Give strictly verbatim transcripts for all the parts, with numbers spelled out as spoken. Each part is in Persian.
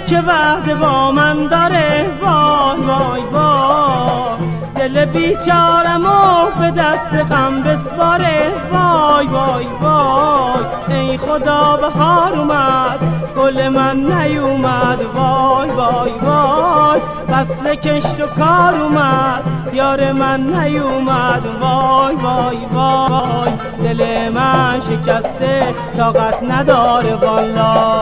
که وعده با من داره. وای وای وای دل بیچارمو به دست غم بسپاره. وای وای وای ای خدا بهار اومد گل من نیومد. وای وای وای فصل کشت و کار اومد یار من نیومد. وای وای وای دل من شکسته طاقت نداره والا.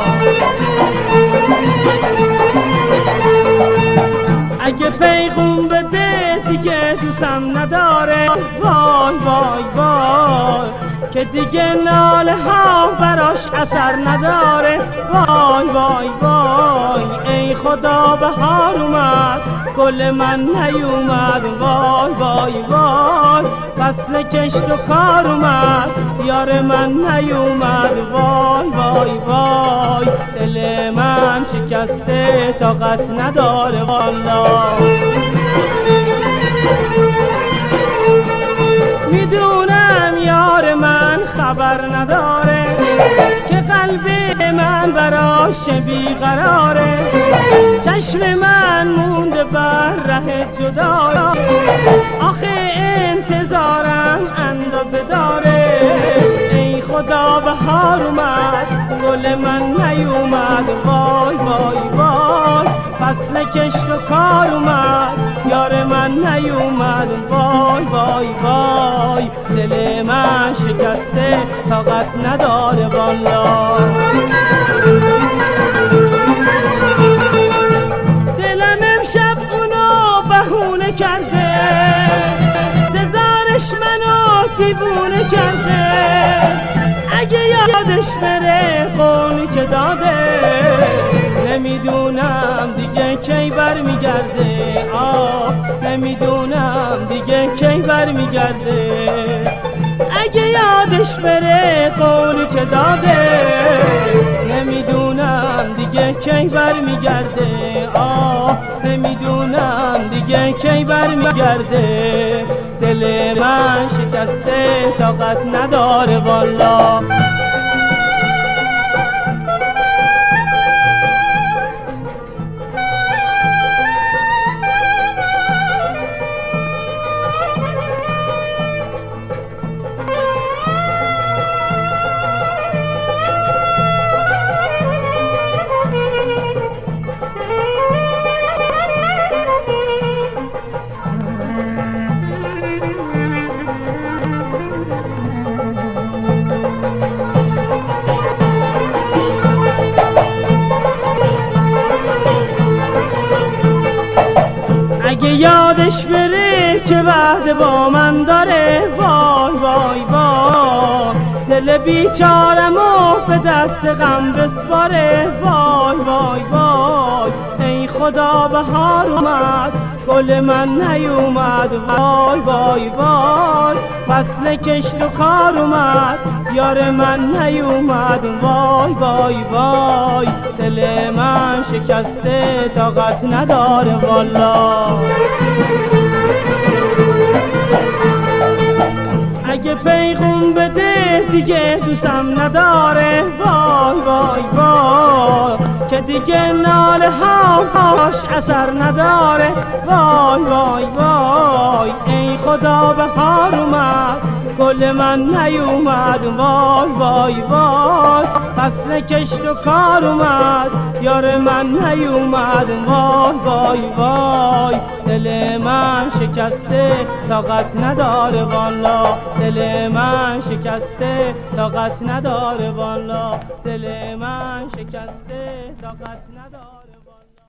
اگه پیغام بده دیگه دوستم نداره. وای وای وای که دیگه ناله ها براش اثر نداره. وای وای وای ای خدا بهار اومد گل من نیومد. وای وای وای فصل کشت و کار اومد یار من نیومد. وای وای وای دل من شکسته طاقت نداره والا. میدونم یار من خبر نداره که قلب من براش بیقراره. چشم من مونده بر ره جدا آخه انتظارم اندازه داره. ای خدا بهار اومد گل من نیومد. وای وای وای فصل کشت و کار اومد یار من نیومد. وای وای وای دل من شکسته طاقت نداره والا. دلم امشب اونو بهونه کرده انتظارش منو دیوونه کرده. اگه یادش بره قولی که داده نمیدونم دیگه کی برمیگرده. آه نمیدونم دیگه کی برمیگرده. اگه یادش بره قولی که داده نمیدونم دیگه کی برمیگرده. آه نمیدونم دیگه کی برمیگرده. دل من شکسته طاقت نداره والا. اگه یادش بره که وعده با من داره. وای وای وای دل بیچارمو به دست غم بسپاره. وای وای وای ای خدا بهار اومد گل من نیومد. وای وای وای فصل کشت و کار اومد یار من نیومد. وای وای وای دل من شکسته طاقت نداره والا. اگه پیغام بده دیگه دوستم نداره. وای وای وای که دیگه ناله ها باش اثر نداره. وای وای وای ای خدا بهار اومد گل من نیومد. وای وای وای فصل کشت و کار اومد یار من نیومد. وای وای وای دل من شکسته طاقت نداره والا. دل من شکسته طاقت نداره والا. دل من شکسته طاقت نداره.